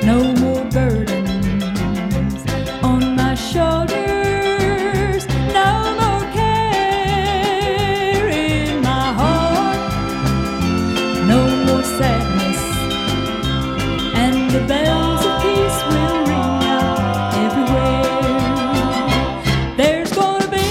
no more burdens on my shoulders, no more care in my heart, no more sadness, and the bells of peace will ring out everywhere. There's gonna be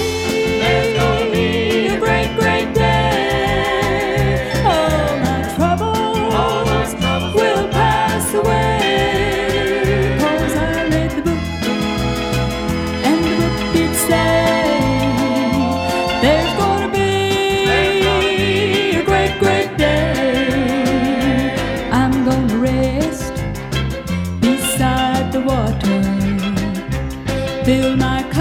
a great, great day. All my troubles will pass away. 'Cause I read the book, and the book did say there's gonna be a great, great day. I'm gonna rest beside the water, fill my